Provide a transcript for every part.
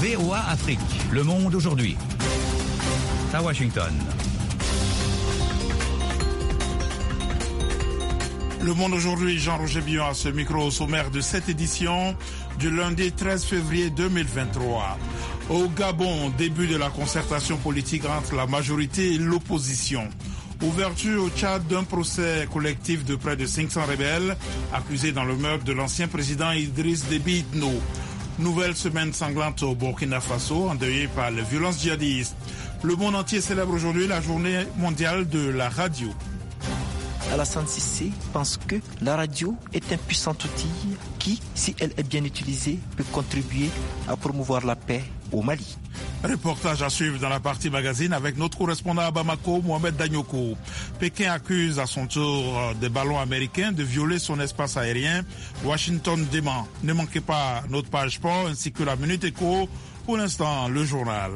VOA Afrique, le monde aujourd'hui. À Washington. Le monde aujourd'hui, Jean-Roger Billon à ce micro au sommaire de cette édition du lundi 13 février 2023. Au Gabon, début de la concertation politique entre la majorité et l'opposition. Ouverture au Tchad d'un procès collectif de près de 500 rebelles accusés dans le meurtre de l'ancien président Idriss Déby Itno. Nouvelle semaine sanglante au Burkina Faso, endeuillée par les violences djihadistes. Le monde entier célèbre aujourd'hui la journée mondiale de la radio. Alassane Cissé pense que la radio est un puissant outil qui, si elle est bien utilisée, peut contribuer à promouvoir la paix au Mali. Reportage à suivre dans la partie magazine avec notre correspondant à Bamako, Mohamed Danyoko. Pékin accuse à son tour des ballons américains de violer son espace aérien. Washington dément. Ne manquez pas notre page sport ainsi que la Minute Éco. Pour l'instant, le journal.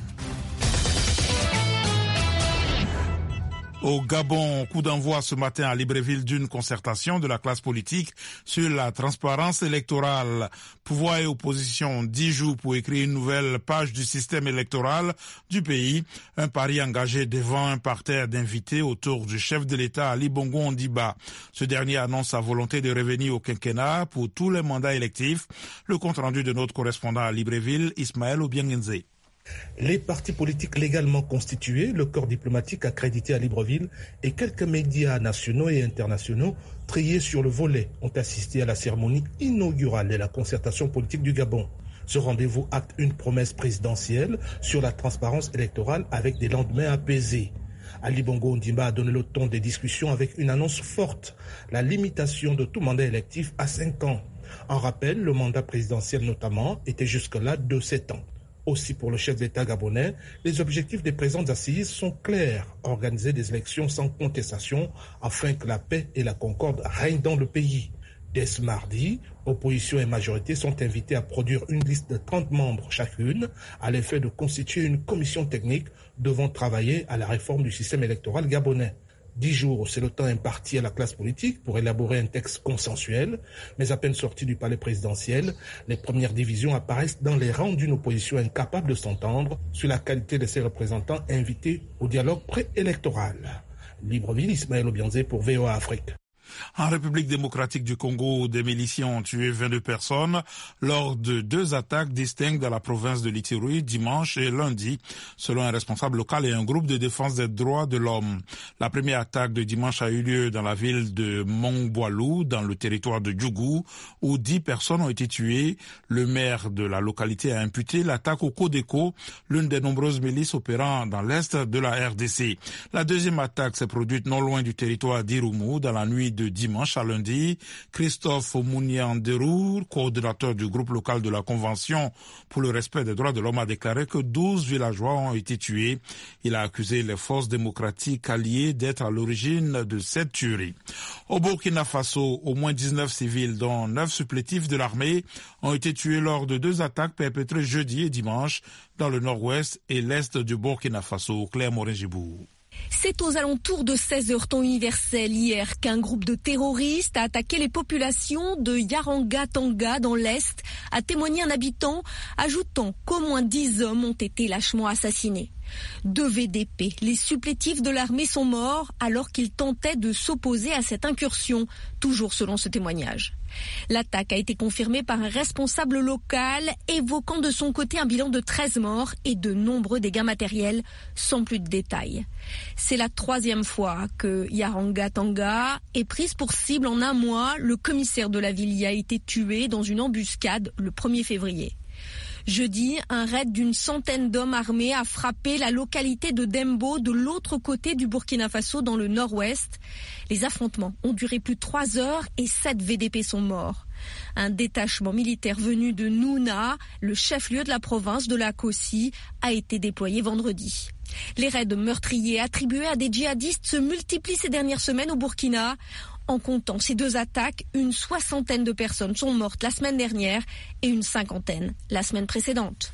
Au Gabon, coup d'envoi ce matin à Libreville d'une concertation de la classe politique sur la transparence électorale. Pouvoir et opposition, 10 jours pour écrire une nouvelle page du système électoral du pays. Un pari engagé devant un parterre d'invités autour du chef de l'État Ali Bongo Ondimba. Ce dernier annonce sa volonté de revenir au quinquennat pour tous les mandats électifs. Le compte-rendu de notre correspondant à Libreville, Ismaël Obiangenze. Les partis politiques légalement constitués, le corps diplomatique accrédité à Libreville et quelques médias nationaux et internationaux triés sur le volet ont assisté à la cérémonie inaugurale de la concertation politique du Gabon. Ce rendez-vous acte une promesse présidentielle sur la transparence électorale avec des lendemains apaisés. Ali Bongo Ondimba a donné le ton des discussions avec une annonce forte, la limitation de tout mandat électif à 5 ans. En rappel, le mandat présidentiel notamment était jusque-là de 7 ans. Aussi pour le chef d'État gabonais, les objectifs des présentes assises sont clairs. Organiser des élections sans contestation afin que la paix et la concorde règnent dans le pays. Dès ce mardi, opposition et majorité sont invités à produire une liste de 30 membres chacune à l'effet de constituer une commission technique devant travailler à la réforme du système électoral gabonais. 10 jours, c'est le temps imparti à la classe politique pour élaborer un texte consensuel, mais à peine sorti du palais présidentiel, les premières divisions apparaissent dans les rangs d'une opposition incapable de s'entendre sur la qualité de ses représentants invités au dialogue préélectoral. Libreville, Ismaël Obianze pour VOA Afrique. En République démocratique du Congo, des miliciens ont tué 22 personnes lors de 2 attaques distinctes dans la province de l'Ituri dimanche et lundi, selon un responsable local et un groupe de défense des droits de l'homme. La première attaque de dimanche a eu lieu dans la ville de Mongboalou, dans le territoire de Djougou, où 10 personnes ont été tuées. Le maire de la localité a imputé l'attaque au Codeco, l'une des nombreuses milices opérant dans l'est de la RDC. La deuxième attaque s'est produite non loin du territoire d'Irumu, dans la nuit de dimanche à lundi. Christophe Mounianderou, coordinateur du groupe local de la Convention pour le respect des droits de l'homme, a déclaré que 12 villageois ont été tués. Il a accusé les forces démocratiques alliées d'être à l'origine de cette tuerie. Au Burkina Faso, au moins 19 civils, dont 9 supplétifs de l'armée, ont été tués lors de 2 attaques perpétrées jeudi et dimanche dans le nord-ouest et l'est du Burkina Faso. Claire Morin-Gibou. C'est aux alentours de 16h temps universel hier qu'un groupe de terroristes a attaqué les populations de Yaranga-Tanga dans l'Est, a témoigné un habitant, ajoutant qu'au moins 10 hommes ont été lâchement assassinés. 2 VDP, les supplétifs de l'armée, sont morts alors qu'ils tentaient de s'opposer à cette incursion, toujours selon ce témoignage. L'attaque a été confirmée par un responsable local, évoquant de son côté un bilan de 13 morts et de nombreux dégâts matériels, sans plus de détails. C'est la 3e fois que Yaranga-Tanga est prise pour cible en un mois. Le commissaire de la ville y a été tué dans une embuscade le 1er février. Jeudi, un raid d'une centaine d'hommes armés a frappé la localité de Dembo, de l'autre côté du Burkina Faso, dans le nord-ouest. Les affrontements ont duré plus de 3 heures et 7 VDP sont morts. Un détachement militaire venu de Nouna, le chef-lieu de la province de la Kossi, a été déployé vendredi. Les raids meurtriers attribués à des djihadistes se multiplient ces dernières semaines au Burkina. En comptant ces 2 attaques, une 60aine de personnes sont mortes la semaine dernière et une 50aine la semaine précédente.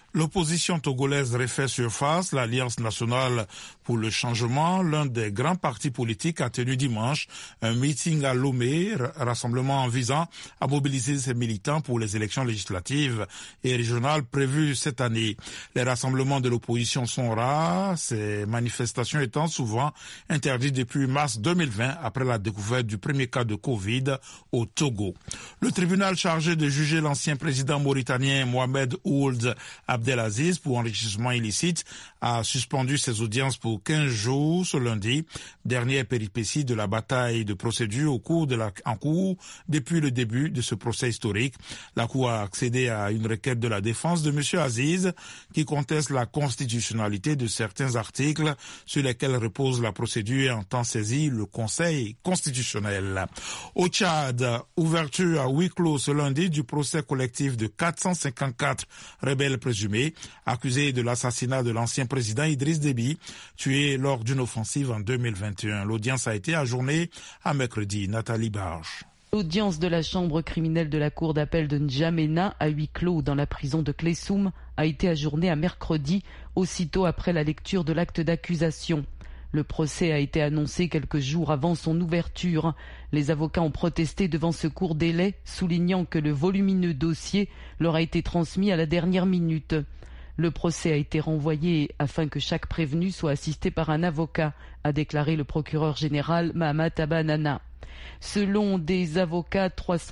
L'opposition togolaise refait surface. L'Alliance nationale pour le changement, l'un des grands partis politiques, a tenu dimanche un meeting à Lomé, rassemblement visant à mobiliser ses militants pour les élections législatives et régionales prévues cette année. Les rassemblements de l'opposition sont rares, ces manifestations étant souvent interdites depuis mars 2020 après la découverte du premier cas de Covid au Togo. Le tribunal chargé de juger l'ancien président mauritanien Mohamed Ould Abdelaziz pour enrichissement illicite a suspendu ses audiences pour 15 jours ce lundi, dernière péripétie de la bataille de procédure en cours depuis le début de ce procès historique. La Cour a accédé à une requête de la défense de M. Aziz qui conteste la constitutionnalité de certains articles sur lesquels repose la procédure et entend saisir le Conseil constitutionnel. Au Tchad, ouverture à huis clos ce lundi du procès collectif de 454 rebelles présumés accusés de l'assassinat de l'ancien président Idriss Déby, tué lors d'une offensive en 2021. L'audience a été ajournée à mercredi. Nathalie Barge. L'audience de la chambre criminelle de la cour d'appel de N'Djamena à huis clos dans la prison de Klessoum a été ajournée à mercredi, aussitôt après la lecture de l'acte d'accusation. Le procès a été annoncé quelques jours avant son ouverture. Les avocats ont protesté devant ce court délai, soulignant que le volumineux dossier leur a été transmis à la dernière minute. Le procès a été renvoyé afin que chaque prévenu soit assisté par un avocat, a déclaré le procureur général Mahamat Abanana. Selon des avocats,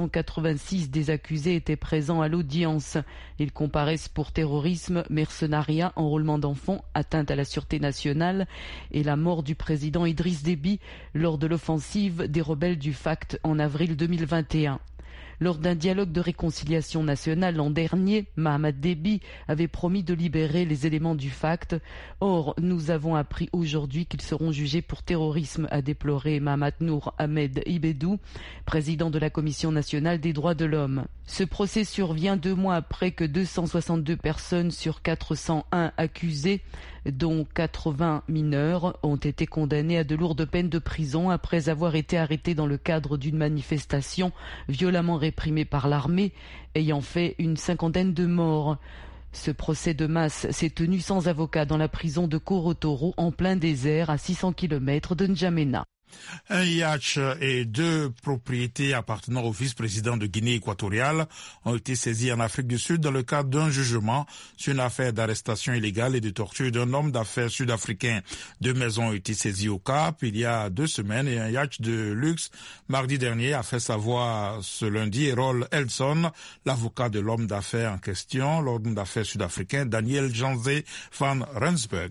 386 des accusés étaient présents à l'audience. Ils comparaissent pour terrorisme, mercenariat, enrôlement d'enfants, atteinte à la sûreté nationale et la mort du président Idriss Déby lors de l'offensive des rebelles du FACT en avril 2021. Lors d'un dialogue de réconciliation nationale l'an dernier, Mahamat Déby avait promis de libérer les éléments du FACT. Or, nous avons appris aujourd'hui qu'ils seront jugés pour terrorisme, a déploré Mahamat Nour Ahmed Ibedou, président de la Commission nationale des droits de l'homme. Ce procès survient 2 mois après que 262 personnes sur 401 accusées, dont 80 mineurs, ont été condamnées à de lourdes peines de prison après avoir été arrêtées dans le cadre d'une manifestation violemment réprimée par l'armée, ayant fait une 50aine de morts. Ce procès de masse s'est tenu sans avocat dans la prison de Korotoro, en plein désert, à 600 km de N'Djamena. Un yacht et 2 propriétés appartenant au vice-président de Guinée équatoriale ont été saisis en Afrique du Sud dans le cadre d'un jugement sur une affaire d'arrestation illégale et de torture d'un homme d'affaires sud-africain. 2 maisons ont été saisies au Cap il y a 2 semaines et un yacht de luxe mardi dernier, a fait savoir ce lundi Errol Elson, l'avocat de l'homme d'affaires en question, l'homme d'affaires sud-africain Daniel Janze van Rensburg.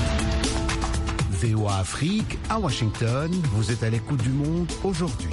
VOA Afrique, à Washington, vous êtes à l'écoute du monde aujourd'hui.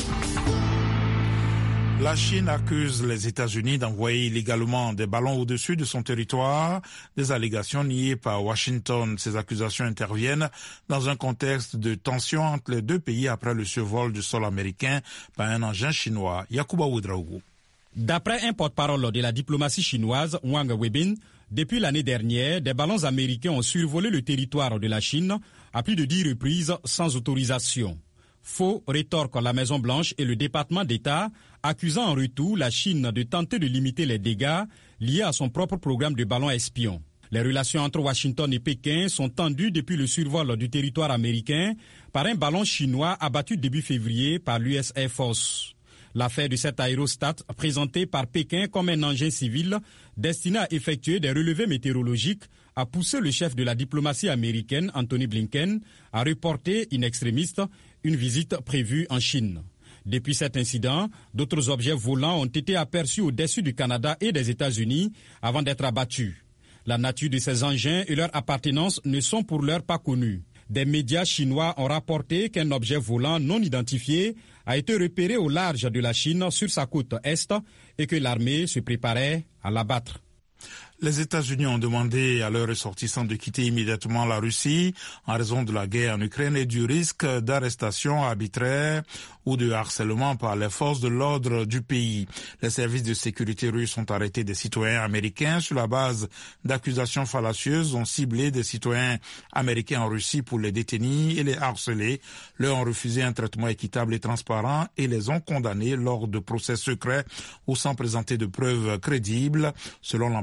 La Chine accuse les États-Unis d'envoyer illégalement des ballons au-dessus de son territoire, des allégations niées par Washington. Ces accusations interviennent dans un contexte de tension entre les 2 pays après le survol du sol américain par un engin chinois. Yacouba Ouedraogo. D'après un porte-parole de la diplomatie chinoise, Wang Weibin, depuis l'année dernière, des ballons américains ont survolé le territoire de la Chine à plus de 10 reprises sans autorisation. Faux, rétorque la Maison-Blanche et le département d'État, accusant en retour la Chine de tenter de limiter les dégâts liés à son propre programme de ballons espions. Les relations entre Washington et Pékin sont tendues depuis le survol du territoire américain par un ballon chinois abattu début février par l'US Air Force. L'affaire de cet aérostat, présenté par Pékin comme un engin civil destiné à effectuer des relevés météorologiques, a poussé le chef de la diplomatie américaine, Anthony Blinken, à reporter in extremis une visite prévue en Chine. Depuis cet incident, d'autres objets volants ont été aperçus au-dessus du Canada et des États-Unis avant d'être abattus. La nature de ces engins et leur appartenance ne sont pour l'heure pas connues. Des médias chinois ont rapporté qu'un objet volant non identifié a été repéré au large de la Chine sur sa côte est et que l'armée se préparait à l'abattre. Les États-Unis ont demandé à leurs ressortissants de quitter immédiatement la Russie en raison de la guerre en Ukraine et du risque d'arrestation arbitraire ou de harcèlement par les forces de l'ordre du pays. Les services de sécurité russes ont arrêté des citoyens américains sur la base d'accusations fallacieuses, ont ciblé des citoyens américains en Russie pour les détenir et les harceler, leur ont refusé un traitement équitable et transparent et les ont condamnés lors de procès secrets ou sans présenter de preuves crédibles, selon l'ambassade des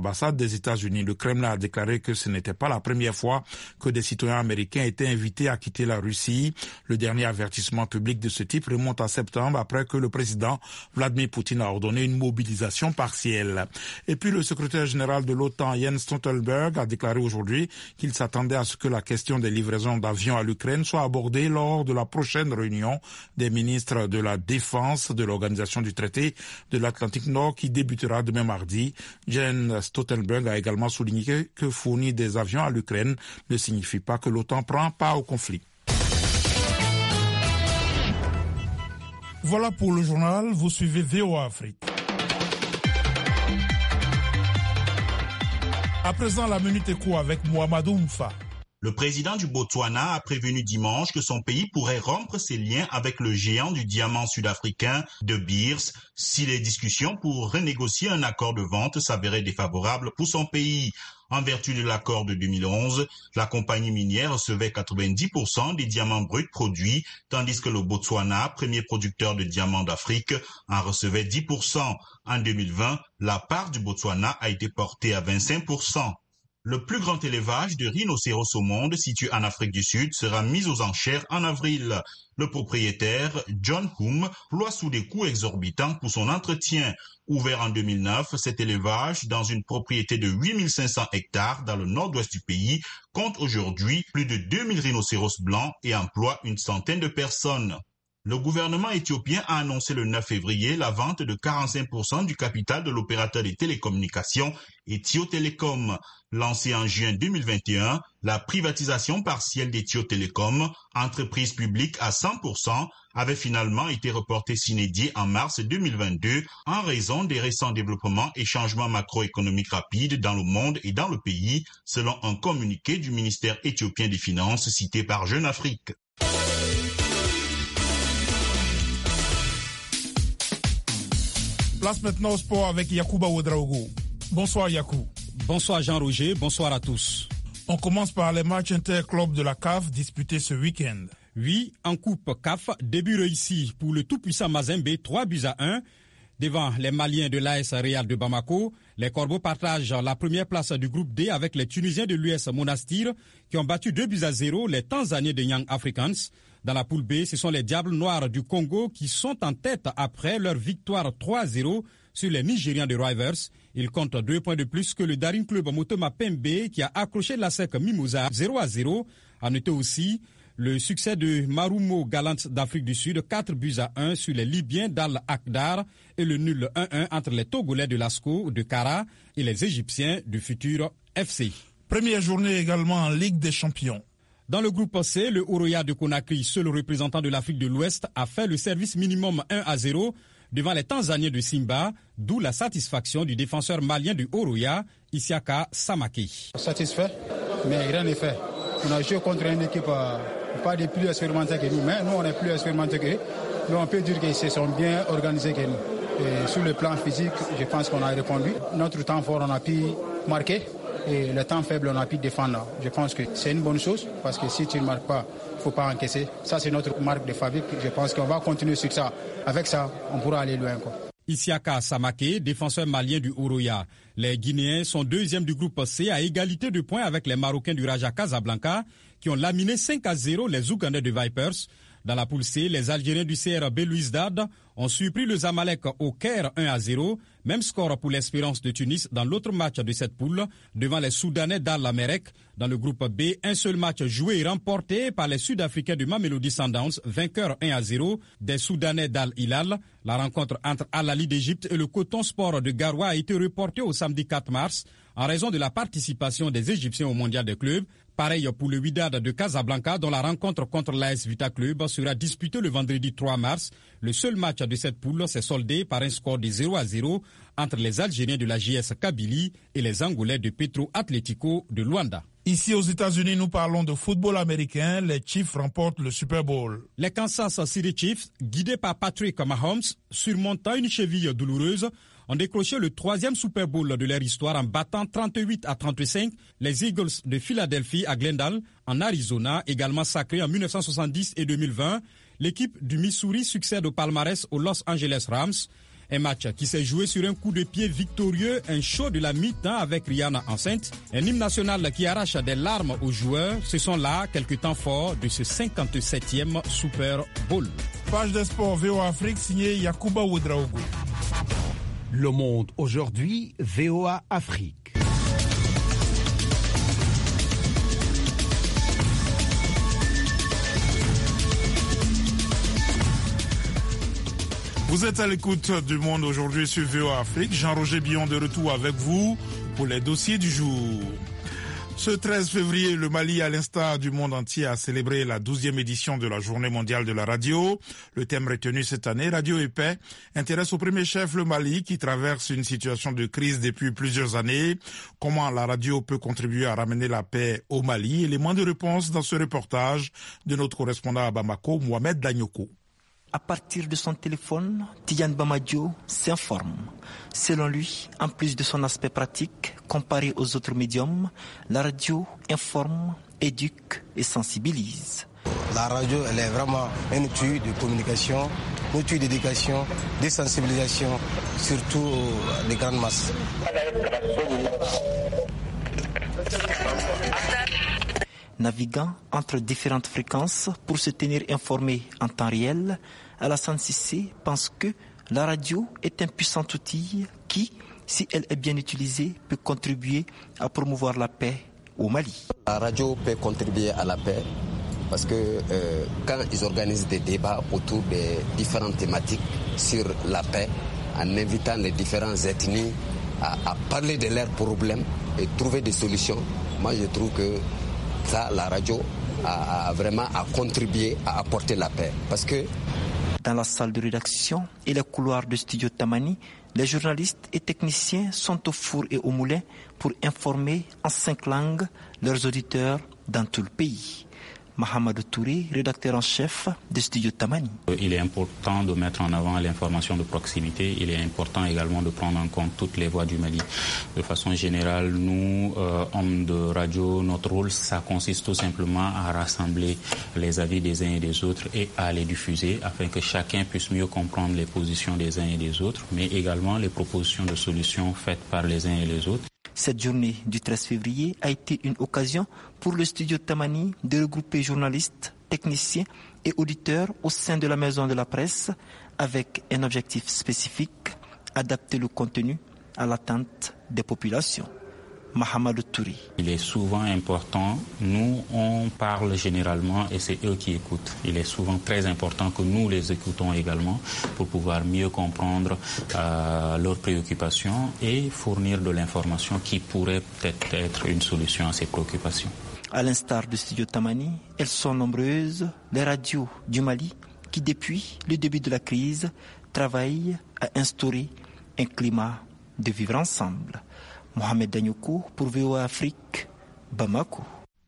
des États-Unis. Le Kremlin a déclaré que ce n'était pas la première fois que des citoyens américains étaient invités à quitter la Russie. Le dernier avertissement public de ce type remonte à septembre après que le président Vladimir Poutine a ordonné une mobilisation partielle. Et puis le secrétaire général de l'OTAN, Jens Stoltenberg, a déclaré aujourd'hui qu'il s'attendait à ce que la question des livraisons d'avions à l'Ukraine soit abordée lors de la prochaine réunion des ministres de la Défense de l'Organisation du traité de l'Atlantique Nord qui débutera demain mardi. Jens Stoltenberg a également souligné que fournir des avions à l'Ukraine ne signifie pas que l'OTAN prend part au conflit. Voilà pour le journal, vous suivez VOA Afrique. À présent, la Minute Éco avec Mohamedou Mfa. Le président du Botswana a prévenu dimanche que son pays pourrait rompre ses liens avec le géant du diamant sud-africain De Beers si les discussions pour renégocier un accord de vente s'avéraient défavorables pour son pays. En vertu de l'accord de 2011, la compagnie minière recevait 90% des diamants bruts produits, tandis que le Botswana, premier producteur de diamants d'Afrique, en recevait 10%. En 2020, la part du Botswana a été portée à 25%. Le plus grand élevage de rhinocéros au monde, situé en Afrique du Sud, sera mis aux enchères en avril. Le propriétaire, John Hume, ploie sous des coûts exorbitants pour son entretien. Ouvert en 2009, cet élevage, dans une propriété de 8500 hectares dans le nord-ouest du pays, compte aujourd'hui plus de 2000 rhinocéros blancs et emploie une centaine de personnes. Le gouvernement éthiopien a annoncé le 9 février la vente de 45% du capital de l'opérateur des télécommunications Ethio Telecom. Lancée en juin 2021, la privatisation partielle d'Ethio Telecom, entreprise publique à 100%, avait finalement été reportée sine die en mars 2022 en raison des récents développements et changements macroéconomiques rapides dans le monde et dans le pays, selon un communiqué du ministère éthiopien des Finances cité par Jeune Afrique. Place maintenant au sport avec Yacouba Ouedraogo. Bonsoir Yakou. Bonsoir Jean-Roger, bonsoir à tous. On commence par les matchs interclubs de la CAF disputés ce week-end. Oui, en Coupe CAF, début réussi pour le tout-puissant Mazembe, 3-1. Devant les Maliens de l'AS Real de Bamako, les Corbeaux partagent la première place du groupe D avec les Tunisiens de l'US Monastir qui ont battu 2-0 les Tanzaniens de Young Africans. Dans la poule B, ce sont les Diables Noirs du Congo qui sont en tête après leur victoire 3-0 sur les Nigérians de Rivers. Ils comptent 2 points de plus que le Daring Club Motema Pembe qui a accroché la SEC Mimosa 0-0. À noter aussi le succès de Marumo Gallant d'Afrique du Sud, 4-1 sur les Libyens d'Al Akdar et le nul 1-1 entre les Togolais de Lasco de Kara et les Égyptiens du futur FC. Première journée également en Ligue des Champions. Dans le groupe C, le Oroya de Conakry, seul représentant de l'Afrique de l'Ouest, a fait le service minimum 1-0 devant les Tanzaniens de Simba, d'où la satisfaction du défenseur malien du Oroya, Isiaka Samaki. Satisfait, mais rien n'est fait. On a joué contre une équipe pas des plus expérimentée que nous, mais nous on est plus expérimentés que eux. Mais on peut dire qu'ils se sont bien organisés que nous. Et sur le plan physique, je pense qu'on a répondu. Notre temps fort, on a pu marquer. Et le temps faible, on a pu défendre. Je pense que c'est une bonne chose parce que si tu ne marques pas, il ne faut pas encaisser. Ça, c'est notre marque de fabrique. Je pense qu'on va continuer sur ça. Avec ça, on pourra aller loin. Isiaka Samake, défenseur malien du Oroya. Les Guinéens sont deuxièmes du groupe C à égalité de points avec les Marocains du Raja Casablanca qui ont laminé 5-0 les Ougandais de Vipers. Dans la poule C, les Algériens du CR Belouizdad ont surpris le Zamalek au Caire 1-0. Même score pour l'Espérance de Tunis dans l'autre match de cette poule, devant les Soudanais d'Al-Amerek. Dans le groupe B, un seul match joué et remporté par les Sud-Africains du Mamelodi Sundowns, vainqueur 1-0 des Soudanais d'Al-Hilal. La rencontre entre Al-Ali d'Égypte et le Coton Sport de Garoua a été reportée au samedi 4 mars en raison de la participation des Égyptiens au Mondial des clubs. Pareil pour le Wydad de Casablanca, dont la rencontre contre l'AS Vita Club sera disputée le vendredi 3 mars. Le seul match de cette poule s'est soldé par un score de 0-0 entre les Algériens de la JS Kabylie et les Angolais de Petro Atlético de Luanda. Ici aux États-Unis, nous parlons de football américain. Les Chiefs remportent le Super Bowl. Les Kansas City Chiefs, guidés par Patrick Mahomes, surmontant une cheville douloureuse, ont décroché le 3e Super Bowl de leur histoire en battant 38-35 les Eagles de Philadelphie à Glendale, en Arizona, également sacré en 1970 et 2020. L'équipe du Missouri succède au palmarès aux Los Angeles Rams. Un match qui s'est joué sur un coup de pied victorieux, un show de la mi-temps avec Rihanna enceinte, un hymne national qui arrache des larmes aux joueurs. Ce sont là quelques temps forts de ce 57e Super Bowl. Page des sports VOA Afrique signée Yacouba Ouedraogo. Le Monde aujourd'hui, VOA Afrique. Vous êtes à l'écoute du Monde aujourd'hui sur VOA Afrique. Jean-Roger Billon de retour avec vous pour les dossiers du jour. Ce 13 février, le Mali, à l'instar du monde entier, a célébré la 12e édition de la Journée mondiale de la radio. Le thème retenu cette année, Radio et paix, intéresse au premier chef le Mali qui traverse une situation de crise depuis plusieurs années. Comment la radio peut contribuer à ramener la paix au Mali? Élément de réponse dans ce reportage de notre correspondant à Bamako, Mohamed Danyoko. À partir de son téléphone, Tidiane Bamadio s'informe. Selon lui, en plus de son aspect pratique, comparé aux autres médiums, la radio informe, éduque et sensibilise. La radio, elle est vraiment un outil de communication, un outil d'éducation, de sensibilisation, surtout des grandes masses. Naviguant entre différentes fréquences pour se tenir informé en temps réel, Alassane Cissé pense que la radio est un puissant outil qui, si elle est bien utilisée, peut contribuer à promouvoir la paix au Mali. La radio peut contribuer à la paix parce que quand ils organisent des débats autour des différentes thématiques sur la paix, en invitant les différentes ethnies à parler de leurs problèmes et trouver des solutions, moi je trouve que ça, la radio a vraiment contribué à apporter la paix. Parce que dans la salle de rédaction et les couloirs du studio Tamani, les journalistes et techniciens sont au four et au moulin pour informer en 5 langues leurs auditeurs dans tout le pays. Mohamed Touré, rédacteur en chef du studio Tamani. Il est important de mettre en avant l'information de proximité. Il est important également de prendre en compte toutes les voix du Mali. De façon générale, nous, hommes de radio, notre rôle, ça consiste tout simplement à rassembler les avis des uns et des autres et à les diffuser afin que chacun puisse mieux comprendre les positions des uns et des autres, mais également les propositions de solutions faites par les uns et les autres. Cette journée du 13 février a été une occasion pour le studio Tamani de regrouper journalistes, techniciens et auditeurs au sein de la maison de la presse avec un objectif spécifique, adapter le contenu à l'attente des populations. Mohamed Touri. Il est souvent important, nous on parle généralement et c'est eux qui écoutent. Il est souvent très important que nous les écoutons également pour pouvoir mieux comprendre leurs préoccupations et fournir de l'information qui pourrait peut-être être une solution à ces préoccupations. À l'instar du studio Tamani, elles sont nombreuses, les radios du Mali qui depuis le début de la crise travaillent à instaurer un climat de vivre ensemble. Mohamed Danyoko pour VOA Afrique, Bamako.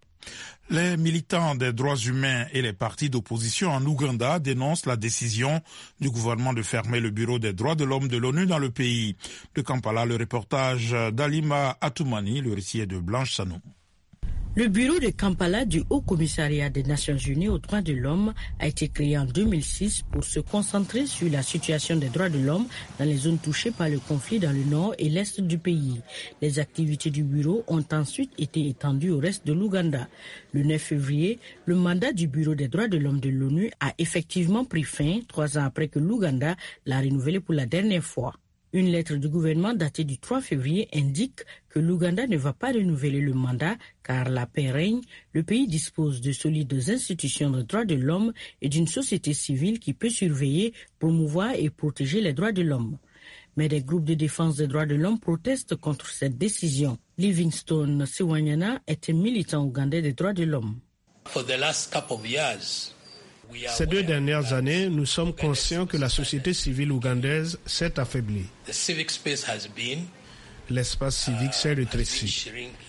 Les militants des droits humains et les partis d'opposition en Ouganda dénoncent la décision du gouvernement de fermer le bureau des droits de l'homme de l'ONU dans le pays. De Kampala, le reportage d'Alima Atoumani, le récit est de Blanche Sanou. Le bureau de Kampala du Haut Commissariat des Nations Unies aux droits de l'homme a été créé en 2006 pour se concentrer sur la situation des droits de l'homme dans les zones touchées par le conflit dans le nord et l'est du pays. Les activités du bureau ont ensuite été étendues au reste de l'Ouganda. Le 9 février, le mandat du bureau des droits de l'homme de l'ONU a effectivement pris fin 3 ans après que l'Ouganda l'a renouvelé pour la dernière fois. Une lettre du gouvernement datée du 3 février indique que l'Ouganda ne va pas renouveler le mandat car la paix règne, le pays dispose de solides institutions de droits de l'homme et d'une société civile qui peut surveiller, promouvoir et protéger les droits de l'homme. Mais des groupes de défense des droits de l'homme protestent contre cette décision. Livingstone Sewanyana est un militant ougandais des droits de l'homme. Ces 2 dernières années, nous sommes conscients que la société civile ougandaise s'est affaiblie. L'espace civique s'est rétréci.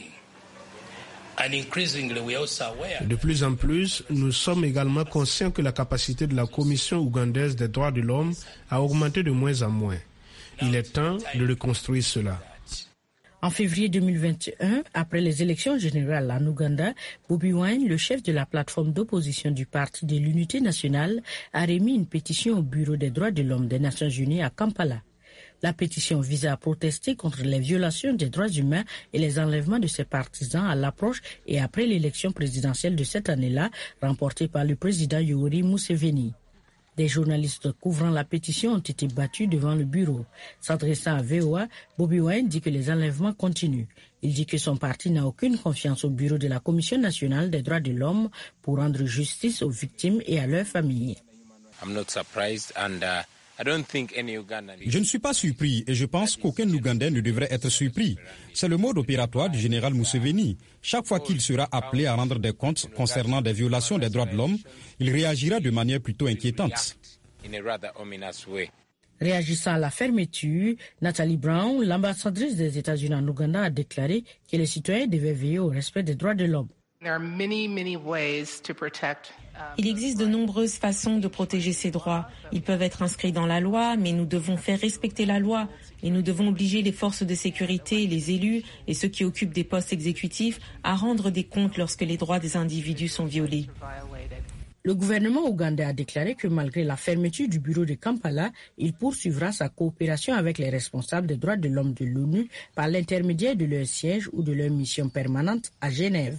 De plus en plus, nous sommes également conscients que la capacité de la Commission ougandaise des droits de l'homme a augmenté de moins en moins. Il est temps de reconstruire cela. En février 2021, après les élections générales en Ouganda, Bobi Wine, le chef de la plateforme d'opposition du Parti de l'Unité nationale, a remis une pétition au Bureau des droits de l'homme des Nations Unies à Kampala. La pétition visait à protester contre les violations des droits humains et les enlèvements de ses partisans à l'approche et après l'élection présidentielle de cette année-là, remportée par le président Yoweri Museveni. Des journalistes couvrant la pétition ont été battus devant le bureau. S'adressant à VOA, Bobi Wine dit que les enlèvements continuent. Il dit que son parti n'a aucune confiance au bureau de la Commission nationale des droits de l'homme pour rendre justice aux victimes et à leurs familles. Je ne suis pas surpris et je pense qu'aucun Ougandais ne devrait être surpris. C'est le mode opératoire du général Museveni. Chaque fois qu'il sera appelé à rendre des comptes concernant des violations des droits de l'homme, il réagira de manière plutôt inquiétante. Réagissant à la fermeture, Nathalie Brown, l'ambassadrice des États-Unis en Ouganda, a déclaré que les citoyens devaient veiller au respect des droits de l'homme. Il existe de nombreuses façons de protéger ces droits. Ils peuvent être inscrits dans la loi, mais nous devons faire respecter la loi. Et nous devons obliger les forces de sécurité, les élus et ceux qui occupent des postes exécutifs à rendre des comptes lorsque les droits des individus sont violés. Le gouvernement ougandais a déclaré que malgré la fermeture du bureau de Kampala, il poursuivra sa coopération avec les responsables des droits de l'homme de l'ONU par l'intermédiaire de leur siège ou de leur mission permanente à Genève.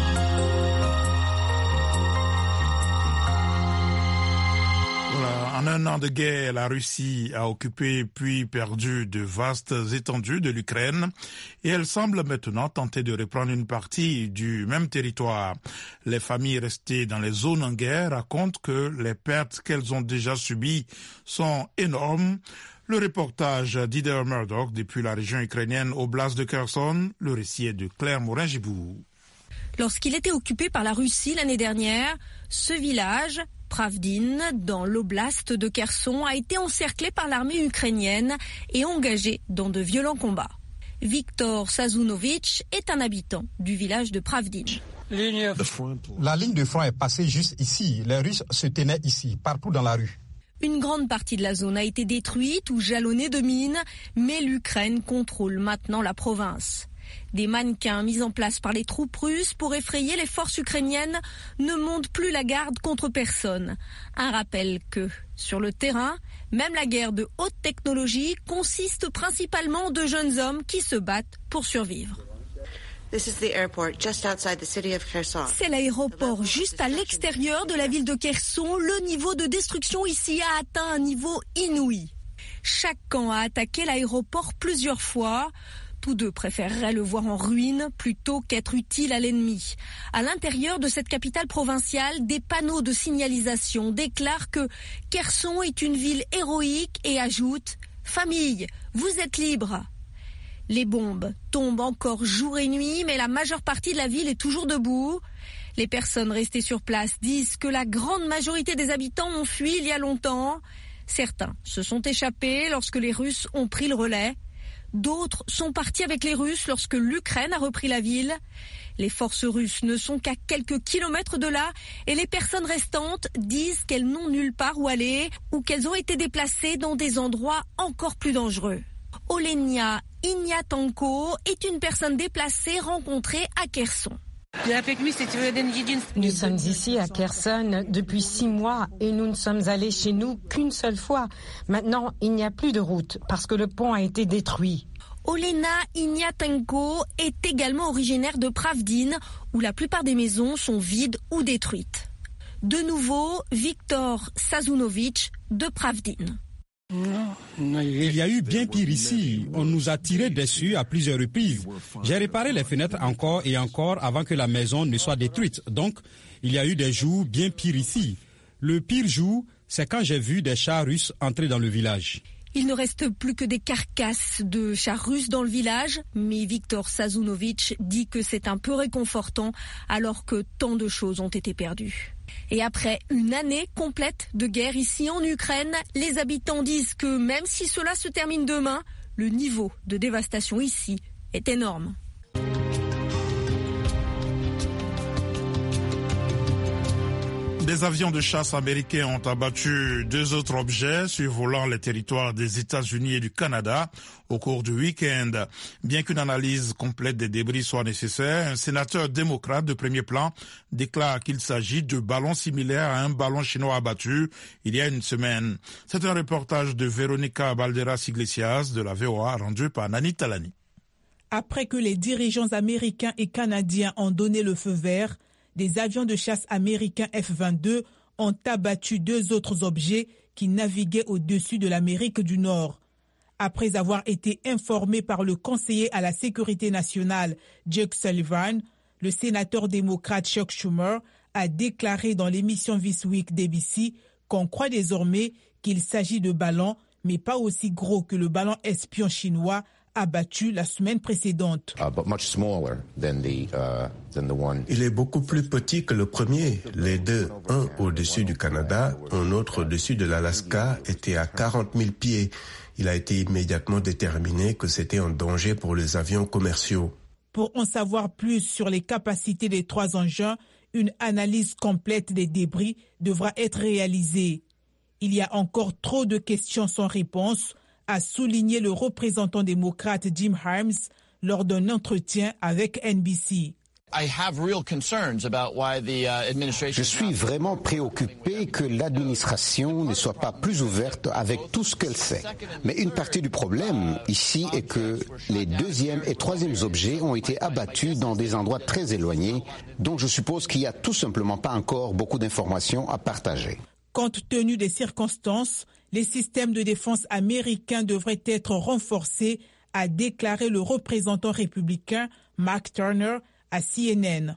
En un an de guerre, la Russie a occupé puis perdu de vastes étendues de l'Ukraine et elle semble maintenant tenter de reprendre une partie du même territoire. Les familles restées dans les zones en guerre racontent que les pertes qu'elles ont déjà subies sont énormes. Le reportage d'Ider Murdoch depuis la région ukrainienne Oblast de Kherson, le récit est de Claire Morin-Gibou. Lorsqu'il était occupé par la Russie l'année dernière, ce village, Pravdin, dans l'oblast de Kherson, a été encerclé par l'armée ukrainienne et engagé dans de violents combats. Viktor Sazunovitch est un habitant du village de Pravdin. La ligne de front est passée juste ici. Les Russes se tenaient ici, partout dans la rue. Une grande partie de la zone a été détruite ou jalonnée de mines, mais l'Ukraine contrôle maintenant la province. Des mannequins mis en place par les troupes russes pour effrayer les forces ukrainiennes ne montent plus la garde contre personne. Un rappel que, sur le terrain, même la guerre de haute technologie consiste principalement de jeunes hommes qui se battent pour survivre. C'est l'aéroport juste à l'extérieur de la ville de Kherson. Le niveau de destruction ici a atteint un niveau inouï. Chaque camp a attaqué l'aéroport plusieurs fois. Tous deux préféreraient le voir en ruine plutôt qu'être utile à l'ennemi. À l'intérieur de cette capitale provinciale, des panneaux de signalisation déclarent que Kherson est une ville héroïque et ajoutent « Famille, vous êtes libres ». Les bombes tombent encore jour et nuit, mais la majeure partie de la ville est toujours debout. Les personnes restées sur place disent que la grande majorité des habitants ont fui il y a longtemps. Certains se sont échappés lorsque les Russes ont pris le relais. D'autres sont partis avec les Russes lorsque l'Ukraine a repris la ville. Les forces russes ne sont qu'à quelques kilomètres de là et les personnes restantes disent qu'elles n'ont nulle part où aller ou qu'elles ont été déplacées dans des endroits encore plus dangereux. Olenia Ignatenko est une personne déplacée rencontrée à Kherson. Nous sommes ici à Kherson depuis 6 mois et nous ne sommes allés chez nous qu'une seule fois. Maintenant, il n'y a plus de route parce que le pont a été détruit. Olena Ignatenko est également originaire de Pravdin, où la plupart des maisons sont vides ou détruites. De nouveau, Viktor Sazunovitch de Pravdin. Il y a eu bien pire ici. On nous a tiré dessus à plusieurs reprises. J'ai réparé les fenêtres encore et encore avant que la maison ne soit détruite. Donc, il y a eu des jours bien pires ici. Le pire jour, c'est quand j'ai vu des chars russes entrer dans le village. Il ne reste plus que des carcasses de chars russes dans le village, mais Viktor Sazunovitch dit que c'est un peu réconfortant alors que tant de choses ont été perdues. Et après une année complète de guerre ici en Ukraine, les habitants disent que même si cela se termine demain, le niveau de dévastation ici est énorme. Des avions de chasse américains ont abattu 2 autres objets survolant les territoires des États-Unis et du Canada au cours du week-end. Bien qu'une analyse complète des débris soit nécessaire, un sénateur démocrate de premier plan déclare qu'il s'agit de ballons similaires à un ballon chinois abattu il y a une semaine. C'est un reportage de Véronica Balderas-Iglesias de la VOA rendu par Nani Talani. Après que les dirigeants américains et canadiens ont donné le feu vert, des avions de chasse américains F-22 ont abattu 2 autres objets qui naviguaient au-dessus de l'Amérique du Nord. Après avoir été informé par le conseiller à la sécurité nationale Jake Sullivan, le sénateur démocrate Chuck Schumer a déclaré dans l'émission This Week d'ABC qu'on croit désormais qu'il s'agit de ballons, mais pas aussi gros que le ballon espion chinois abattu la semaine précédente. Il est beaucoup plus petit que le premier. Les 2, un au-dessus du Canada, un autre au-dessus de l'Alaska, étaient à 40 000 pieds. Il a été immédiatement déterminé que c'était un danger pour les avions commerciaux. Pour en savoir plus sur les capacités des 3 engins, une analyse complète des débris devra être réalisée. Il y a encore trop de questions sans réponse, a souligné le représentant démocrate Jim Harms lors d'un entretien avec NBC. Je suis vraiment préoccupé que l'administration ne soit pas plus ouverte avec tout ce qu'elle sait. Mais une partie du problème ici est que les 2e et 3e objets ont été abattus dans des endroits très éloignés, donc je suppose qu'il n'y a tout simplement pas encore beaucoup d'informations à partager. Compte tenu des circonstances, les systèmes de défense américains devraient être renforcés, a déclaré le représentant républicain Mark Turner à CNN.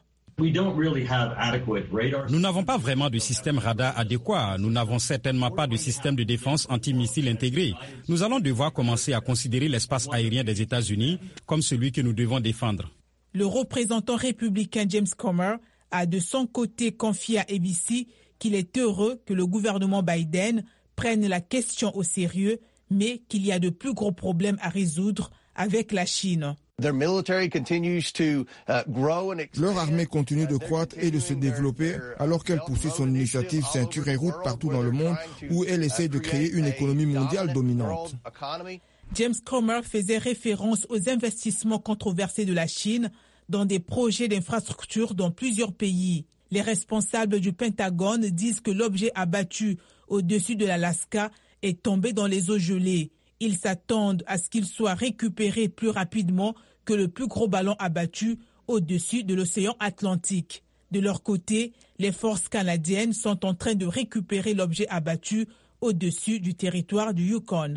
Nous n'avons pas vraiment de système radar adéquat. Nous n'avons certainement pas de système de défense antimissile intégré. Nous allons devoir commencer à considérer l'espace aérien des États-Unis comme celui que nous devons défendre. Le représentant républicain James Comer a de son côté confié à ABC qu'il est heureux que le gouvernement Biden prenne la question au sérieux, mais qu'il y a de plus gros problèmes à résoudre avec la Chine. Leur armée continue de croître et de se développer alors qu'elle poursuit son initiative ceinture et route partout dans le monde où elle essaie de créer une économie mondiale dominante. James Comer faisait référence aux investissements controversés de la Chine dans des projets d'infrastructure dans plusieurs pays. Les responsables du Pentagone disent que l'objet abattu au-dessus de l'Alaska est tombé dans les eaux gelées. Ils s'attendent à ce qu'il soit récupéré plus rapidement que le plus gros ballon abattu au-dessus de l'océan Atlantique. De leur côté, les forces canadiennes sont en train de récupérer l'objet abattu au-dessus du territoire du Yukon.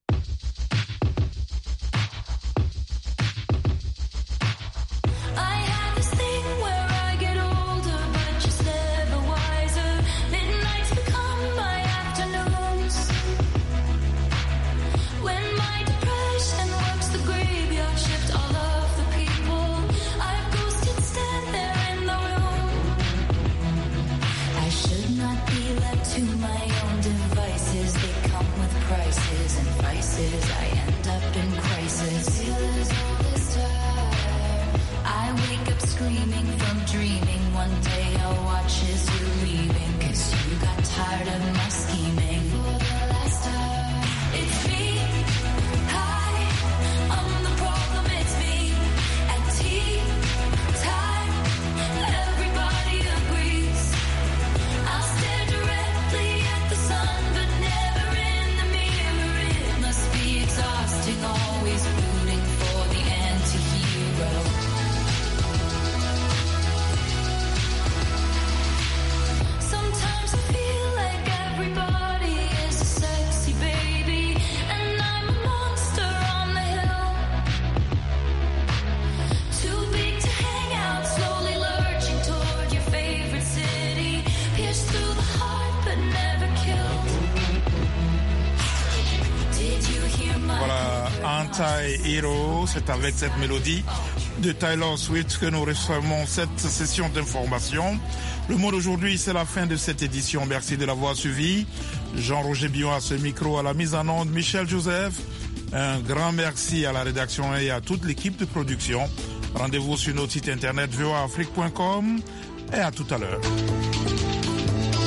Hero, c'est avec cette mélodie de Taylor Swift que nous refermons cette session d'information. Le Monde aujourd'hui, c'est la fin de cette édition. Merci de l'avoir suivi. Jean-Roger Billon à ce micro, à la mise en onde, Michel Joseph. Un grand merci à la rédaction et à toute l'équipe de production. Rendez-vous sur notre site internet voaafrique.com et à tout à l'heure.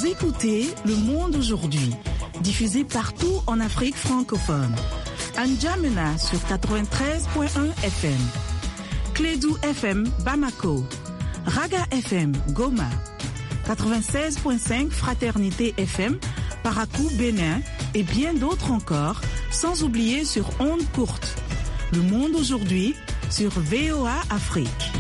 Vous écoutez Le Monde aujourd'hui, diffusé partout en Afrique francophone. N'Djamena sur 93.1 FM. Clédou FM Bamako. Raga FM Goma. 96.5 Fraternité FM Parakou Bénin et bien d'autres encore, sans oublier sur ondes courtes. Le Monde aujourd'hui sur VOA Afrique.